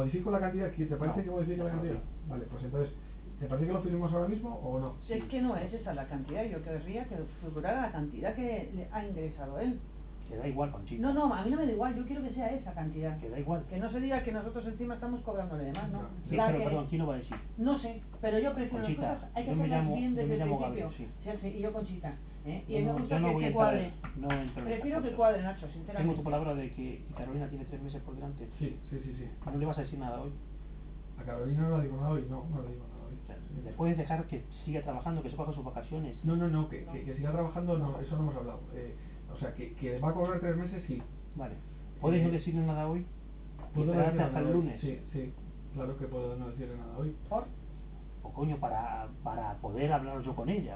Modifico la cantidad, ¿te parece que modifique la cantidad? Vale, pues entonces, ¿te parece que lo firmemos ahora mismo o no? Si es que no es esa la cantidad, yo querría que figurara la cantidad que le ha ingresado él. Que da igual, Conchita. No, a mí no me da igual, yo quiero que sea esa cantidad. Que da igual. Que no se diga que nosotros encima estamos cobrándole de más, ¿no? Perdón, ¿quién lo va a decir? No sé, pero yo prefiero Conchita, las cosas, hay que yo me hacerlas llamo- bien yo desde me el llamo principio. Gabriel, sí. Sergio, y yo Conchita, ¿eh? Y Yo me no gusta voy a que entrar, cuadre. no entro en estas Prefiero que cosas. cuadre, Nacho, sinceramente. Tengo tu palabra de que Carolina tiene 3 meses por delante. Sí. ¿No le vas a decir nada hoy? A Carolina no le digo nada hoy, no le digo nada hoy. O sea, ¿le puedes dejar que siga trabajando, que se coja sus vacaciones? No, que siga trabajando, no, eso no hemos hablado. O sea, que va a cobrar 3 meses, sí. Vale. ¿Puedes no decirle nada hoy? ¿Puedo Esperarte decirle hasta nada el hoy? lunes. Sí, claro que puedo no decirle nada hoy. ¿Por? O coño, para poder hablar yo con ella.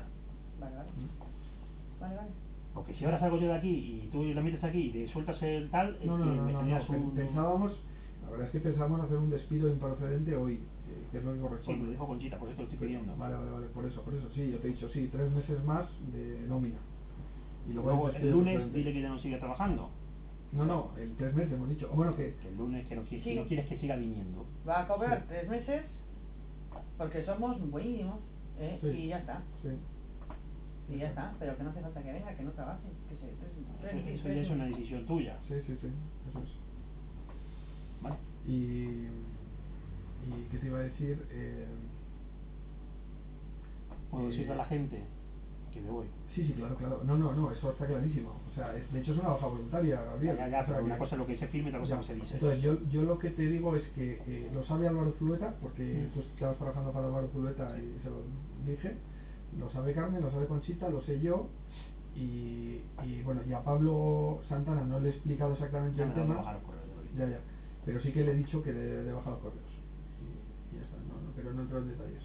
Vale. Porque si ahora salgo yo de aquí y tú la metes aquí y le sueltas el tal, No, pensábamos, la verdad es que pensábamos hacer un despido improcedente hoy, que es lo que Sí, corresponde. me lo dijo Conchita, por eso te lo estoy pidiendo. Vale, por eso, sí, yo te he dicho, sí, 3 meses más de nómina. Y Luego el lunes dile que ya no sigue trabajando. No, el 3 meses hemos dicho. O bueno, que el lunes que no Sí. quieres que siga viniendo. Va a cobrar 3 meses porque somos buenísimos, ¿eh? Sí. Y ya está. Sí. Y ya está, pero que no hace falta que venga, que no trabaje, que se Eso ya es una decisión tuya. Sí, eso es. Vale. Y ¿qué te iba a decir? Puedo decirle a la gente que me voy. Sí, claro. No, eso está clarísimo. O sea, de hecho es una baja voluntaria, Gabriel. Ya, O sea, pero una cosa es lo que se firme y otra cosa es lo que se dice. Entonces yo lo que te digo es que lo sabe Álvaro Zulueta, porque tú estabas trabajando para Álvaro Zulueta y se lo dije. Lo sabe Carmen, lo sabe Conchita, lo sé yo. Y bueno, y a Pablo Santana no le he explicado exactamente el tema. Ya. Pero sí que le he dicho que le he bajado correos. Y ya está, pero no entro en detalles.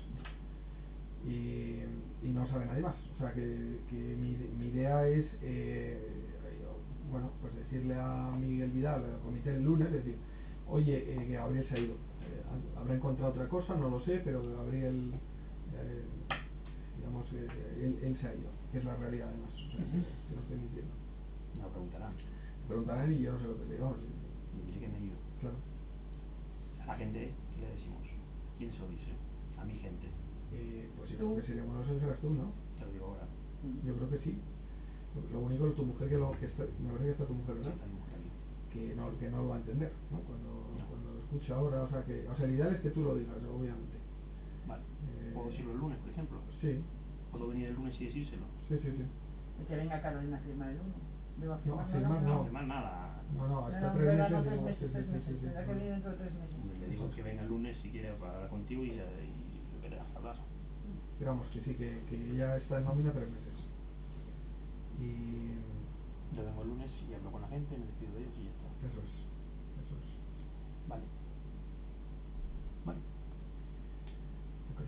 Y no sabe nadie más. O sea que mi idea es bueno, pues decirle a Miguel Vidal, al comité el lunes, decir, oye, que Gabriel se ha ido. Habrá encontrado otra cosa, no lo sé, pero Gabriel, digamos, él se ha ido, que es la realidad además. O sea, que no estoy mintiendo. Me lo preguntarán. Preguntarán y yo no sé lo que le digo. Diré que me he ido. Claro. A la gente, ¿qué le decimos? ¿Quién se lo dice? A mi gente. Pues yo creo que sería bueno, eso serás tú, ¿no? Te lo digo ahora. Yo creo que sí. Lo único es tu mujer, que está, me parece que está tu mujer, ¿verdad? Sí, está mi mujer aquí. Que no lo va a entender, ¿no? Cuando lo escuche ahora, o sea, el ideal es que tú lo digas, obviamente. Vale. ¿Puedo decirlo el lunes, por ejemplo? Sí. ¿Puedo venir el lunes y decírselo? Sí. Y que venga Carolina a firmar el lunes. No, a firmar no. A firmar nada. No, hasta 3 meses. 3 meses. Tendrá que venir dentro de 3 meses. Le digo que venga el lunes si quiere hablar contigo y lo verás hablar. Digamos que sí, que ya está en nómina 3 meses. Y yo vengo el lunes y hablo con la gente, me despido de ellos y ya está. Eso es. Vale. Ok.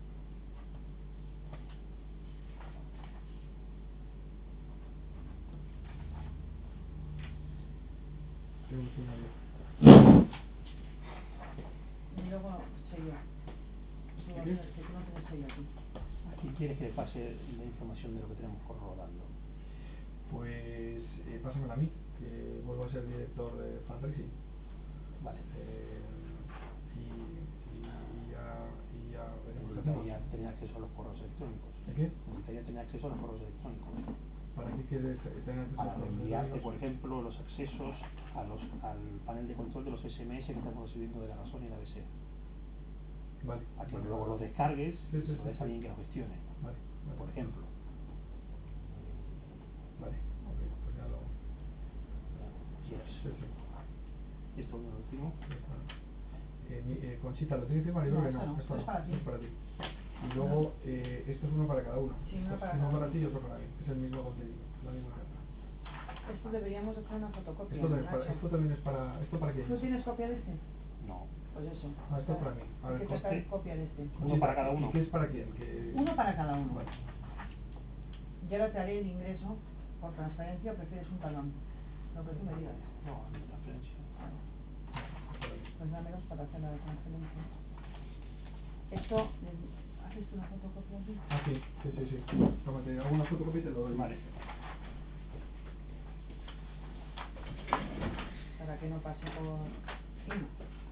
Y luego sello. Que tú no tienes sello aquí. ¿A quién quieres que le pase la información de lo que tenemos rodando? Pues pásamela a mí, que vuelvo a ser director de fundraising. Vale. Y ya veremos qué hacemos. Necesitaría tener acceso a los correos electrónicos. ¿De qué? Necesitaría tener acceso a los correos electrónicos. ¿Para qué quieres tener acceso a los correos electrónicos? Para enviarte, por ejemplo, los accesos al panel de control de los SMS que estamos recibiendo de la razón y la BC. Vale. A que luego los descargues y Sí. lo des a alguien que lo gestione. Vale. Por ejemplo. Vale, ok, pues ya lo... ¿Quieres? Sí. ¿Esto dónde lo firmo? Conchita, ¿lo tienes que firmar? Yo creo que no. Esto es para ti. Es para ti. Y luego, esto es uno para cada uno. Sí, uno para ti y otro para mí. Es el mismo contenido, la misma carta. Esto deberíamos hacer una fotocopia. Esto también es para... ¿Esto para quién? ¿Tú tienes copia de este? No. Pues eso. Esto es para mí. A ver, hay que sacar copia de este. Uno para cada uno. ¿Y qué es para quién? Uno para cada uno. Vale. Y ahora te haré el ingreso por transferencia o prefieres un talón. Lo que tú me digas. No, transferencia. Pues dámelos para hacer la transferencia. Esto, ¿haces tú una fotocopia aquí? Ah, sí. Tómate, hago una fotocopia y te lo doy. Vale. Para que no pase por...